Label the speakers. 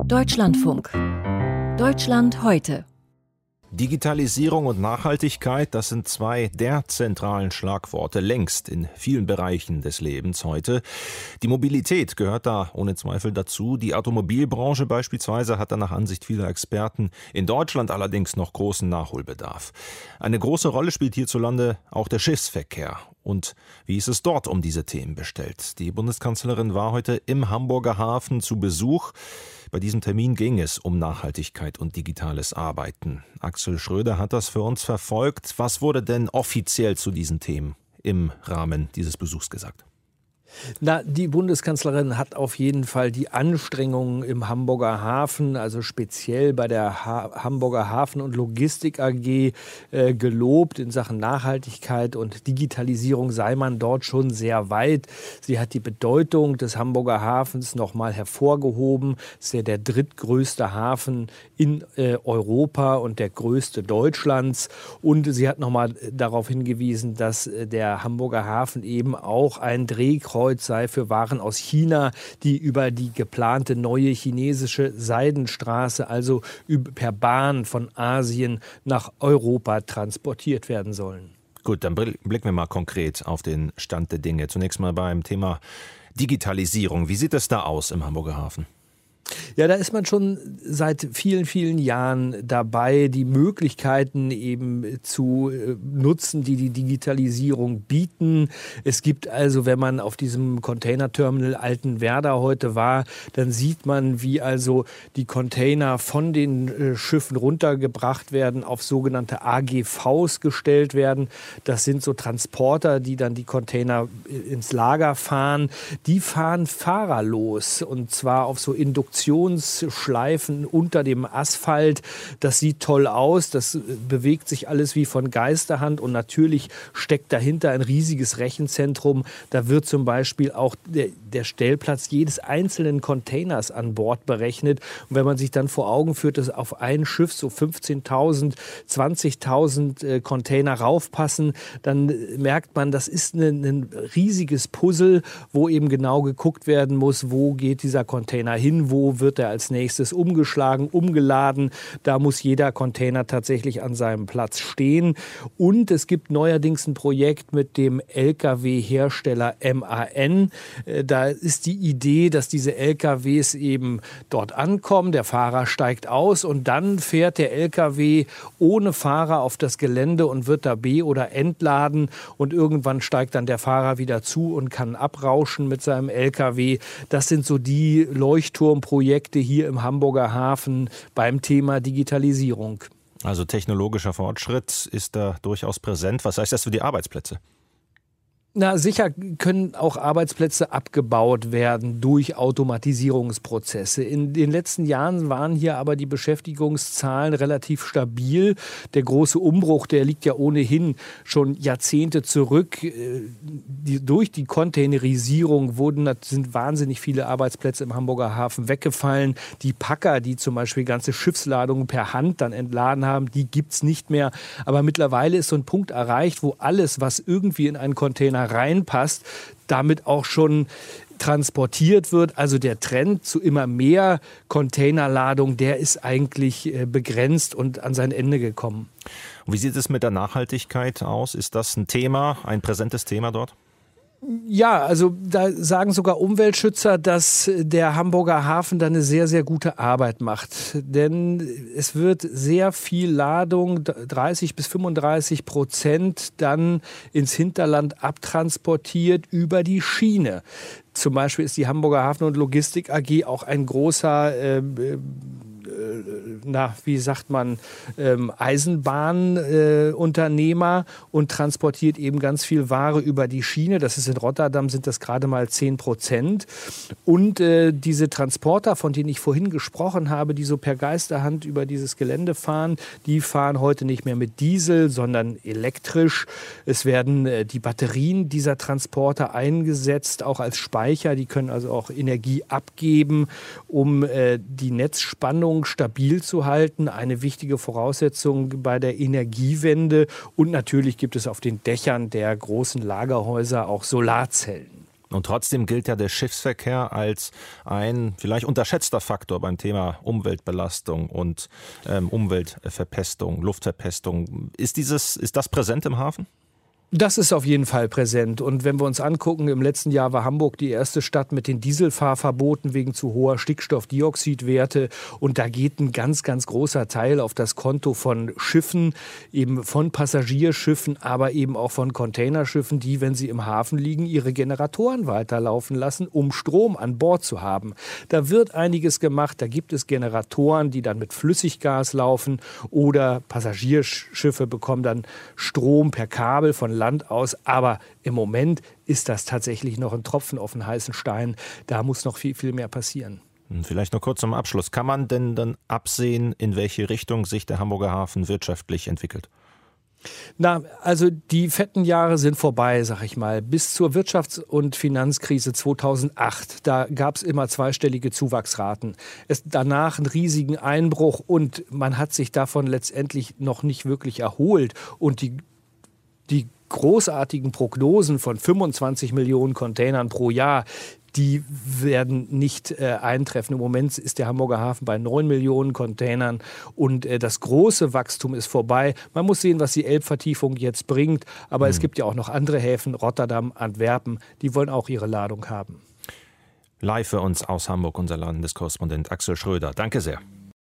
Speaker 1: Deutschlandfunk. Deutschland heute.
Speaker 2: Digitalisierung und Nachhaltigkeit, das sind zwei der zentralen Schlagworte längst in vielen Bereichen des Lebens heute. Die Mobilität gehört da ohne Zweifel dazu. Die Automobilbranche beispielsweise hat da nach Ansicht vieler Experten in Deutschland allerdings noch großen Nachholbedarf. Eine große Rolle spielt hierzulande auch der Schiffsverkehr. Und wie ist es dort um diese Themen bestellt? Die Bundeskanzlerin war heute im Hamburger Hafen zu Besuch. Bei diesem Termin ging es um Nachhaltigkeit und digitales Arbeiten. Axel Schröder hat das für uns verfolgt. Was wurde denn offiziell zu diesen Themen im Rahmen dieses Besuchs gesagt?
Speaker 3: Die Bundeskanzlerin hat auf jeden Fall die Anstrengungen im Hamburger Hafen, also speziell bei der Hamburger Hafen- und Logistik AG, gelobt. In Sachen Nachhaltigkeit und Digitalisierung sei man dort schon sehr weit. Sie hat die Bedeutung des Hamburger Hafens nochmal hervorgehoben. Es ist ja der drittgrößte Hafen in Europa und der größte Deutschlands. Und sie hat nochmal darauf hingewiesen, dass der Hamburger Hafen eben auch ein Drehkreuz sei für Waren aus China, die über die geplante neue chinesische Seidenstraße, also per Bahn von Asien nach Europa transportiert werden sollen.
Speaker 2: Gut, dann blicken wir mal konkret auf den Stand der Dinge. Zunächst mal beim Thema Digitalisierung. Wie sieht es da aus im Hamburger Hafen?
Speaker 3: Ja, da ist man schon seit vielen, vielen Jahren dabei, die Möglichkeiten eben zu nutzen, die die Digitalisierung bieten. Es gibt also, wenn man auf diesem Containerterminal Altenwerda heute war, dann sieht man, wie also die Container von den Schiffen runtergebracht werden, auf sogenannte AGVs gestellt werden. Das sind so Transporter, die dann die Container ins Lager fahren. Die fahren fahrerlos und zwar auf so Induktionsschleifen unter dem Asphalt. Das sieht toll aus, das bewegt sich alles wie von Geisterhand und natürlich steckt dahinter ein riesiges Rechenzentrum. Da wird zum Beispiel auch der Stellplatz jedes einzelnen Containers an Bord berechnet. Und wenn man sich dann vor Augen führt, dass auf ein Schiff so 15.000, 20.000 Container raufpassen, dann merkt man, das ist ein riesiges Puzzle, wo eben genau geguckt werden muss, wo geht dieser Container hin, wo wird er als nächstes umgeschlagen, umgeladen. Da muss jeder Container tatsächlich an seinem Platz stehen. Und es gibt neuerdings ein Projekt mit dem Lkw-Hersteller MAN. Da ist die Idee, dass diese Lkws eben dort ankommen, der Fahrer steigt aus und dann fährt der Lkw ohne Fahrer auf das Gelände und wird da be- oder entladen und irgendwann steigt dann der Fahrer wieder zu und kann abrauschen mit seinem Lkw. Das sind so die Leuchtturmprojekte hier im Hamburger Hafen beim Thema Digitalisierung.
Speaker 2: Also technologischer Fortschritt ist da durchaus präsent. Was heißt das für die Arbeitsplätze?
Speaker 3: Na, sicher können auch Arbeitsplätze abgebaut werden durch Automatisierungsprozesse. In den letzten Jahren waren hier aber die Beschäftigungszahlen relativ stabil. Der große Umbruch, der liegt ja ohnehin schon Jahrzehnte zurück. Durch die Containerisierung sind wahnsinnig viele Arbeitsplätze im Hamburger Hafen weggefallen. Die Packer, die zum Beispiel ganze Schiffsladungen per Hand dann entladen haben, die gibt's nicht mehr. Aber mittlerweile ist so ein Punkt erreicht, wo alles, was irgendwie in einen Container reinpasst, damit auch schon transportiert wird. Also der Trend zu immer mehr Containerladung, der ist eigentlich begrenzt und an sein Ende gekommen.
Speaker 2: Und wie sieht es mit der Nachhaltigkeit aus? Ist das ein Thema, ein präsentes Thema dort?
Speaker 3: Ja, also da sagen sogar Umweltschützer, dass der Hamburger Hafen da eine sehr, sehr gute Arbeit macht. Denn es wird sehr viel Ladung, 30-35%, dann ins Hinterland abtransportiert über die Schiene. Zum Beispiel ist die Hamburger Hafen- und Logistik AG auch ein großer Eisenbahnunternehmer und transportiert eben ganz viel Ware über die Schiene. Das ist in Rotterdam, sind das gerade mal 10%. Und diese Transporter, von denen ich vorhin gesprochen habe, die so per Geisterhand über dieses Gelände fahren, die fahren heute nicht mehr mit Diesel, sondern elektrisch. Es werden die Batterien dieser Transporter eingesetzt, auch als Speicher. Die können also auch Energie abgeben, um die Netzspannung stabil zu halten. Eine wichtige Voraussetzung bei der Energiewende. Und natürlich gibt es auf den Dächern der großen Lagerhäuser auch Solarzellen.
Speaker 2: Und trotzdem gilt ja der Schiffsverkehr als ein vielleicht unterschätzter Faktor beim Thema Umweltbelastung und Umweltverpestung, Luftverpestung. Ist das präsent im Hafen?
Speaker 3: Das ist auf jeden Fall präsent. Und wenn wir uns angucken, im letzten Jahr war Hamburg die erste Stadt mit den Dieselfahrverboten wegen zu hoher Stickstoffdioxidwerte. Und da geht ein ganz, ganz großer Teil auf das Konto von Schiffen, eben von Passagierschiffen, aber eben auch von Containerschiffen, die, wenn sie im Hafen liegen, ihre Generatoren weiterlaufen lassen, um Strom an Bord zu haben. Da wird einiges gemacht. Da gibt es Generatoren, die dann mit Flüssiggas laufen, oder Passagierschiffe bekommen dann Strom per Kabel von Land aus, aber im Moment ist das tatsächlich noch ein Tropfen auf den heißen Stein. Da muss noch viel, viel mehr passieren.
Speaker 2: Vielleicht noch kurz zum Abschluss. Kann man denn dann absehen, in welche Richtung sich der Hamburger Hafen wirtschaftlich entwickelt?
Speaker 3: Na, also die fetten Jahre sind vorbei, sag ich mal. Bis zur Wirtschafts- und Finanzkrise 2008, da gab es immer zweistellige Zuwachsraten. Danach einen riesigen Einbruch und man hat sich davon letztendlich noch nicht wirklich erholt. Und die großartigen Prognosen von 25 Millionen Containern pro Jahr, die werden nicht eintreffen. Im Moment ist der Hamburger Hafen bei 9 Millionen Containern und das große Wachstum ist vorbei. Man muss sehen, was die Elbvertiefung jetzt bringt, aber es gibt ja auch noch andere Häfen, Rotterdam, Antwerpen, die wollen auch ihre Ladung haben.
Speaker 2: Live für uns aus Hamburg, unser Landeskorrespondent Axel Schröder. Danke sehr.